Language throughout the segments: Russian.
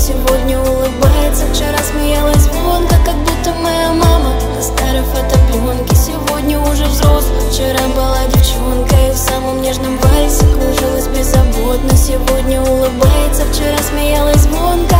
сегодня улыбается. Вчера смеялась звонко, как будто моя мама на старой фотопленке. Сегодня уже взрослая, вчера была девчонкой, в самом нежном вальсе кружилась беззаботно. Сегодня улыбается, вчера смеялась звонко.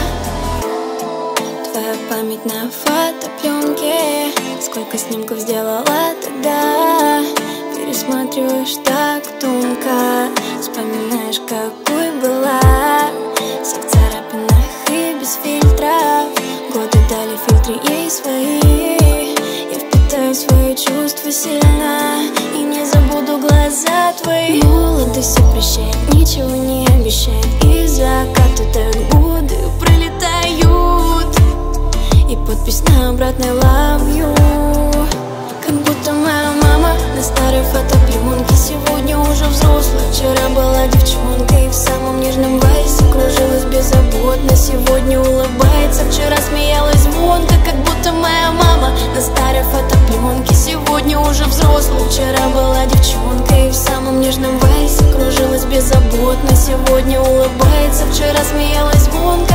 Твоя память на фотопленке, сколько снимков сделала тогда. Пересматриваешь так тонко, вспоминаешь, какой была. Вся в царапинах и без фильтров, годы дали фильтры ей свои. Я впитаю свои чувства сильно и не забуду глаза твои. Молодость все прощает, ничего не обещает, и закаты тают, годы пролетают, и подпись на обратной love you. Как будто моя мама на старой фотопленке. Сегодня уже взрослая, вчера была девчонкой, в самом нежном вальсе кружилась беззаботно. Сегодня улыбается, вчера смеялась звонко, как будто моя мама на старой фотопленке. Сегодня уже взрослая, вчера была девчонкой, в самом нежном вальсе кружилась беззаботно. Сегодня улыбается, вчера смеялась звонко.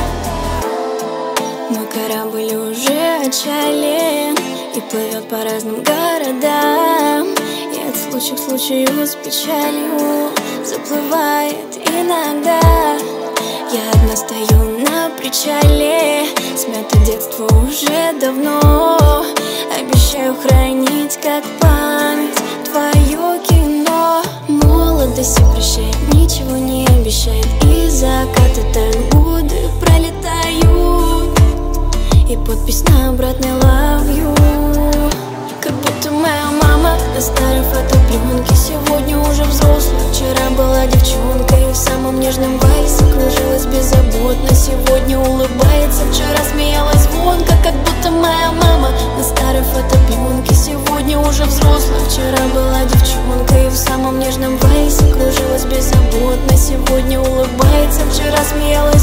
Мой корабль уже отчален и плывет по разным городам, и от случая к случаю с печалью заплывает иногда. Я одна стою на причале, смято детство уже давно. Обещаю хранить как память твое кино. Молодость все прощает, ничего не обещает, и закаты тают, годы пролетают, и подпись на обратной love you. Как будто моя мама на старой фотопленке. Сегодня уже взрослая, вчера была девчонкой, в самом нежном вальсе кружилась беззаботно. Сегодня улыбается, вчера смеялась звонко, как будто моя мама на старой фотопленке. Сегодня уже взрослая, вчера была девчонкой, в самом нежном вальсе кружилась беззаботно. Сегодня улыбается, вчера смеялась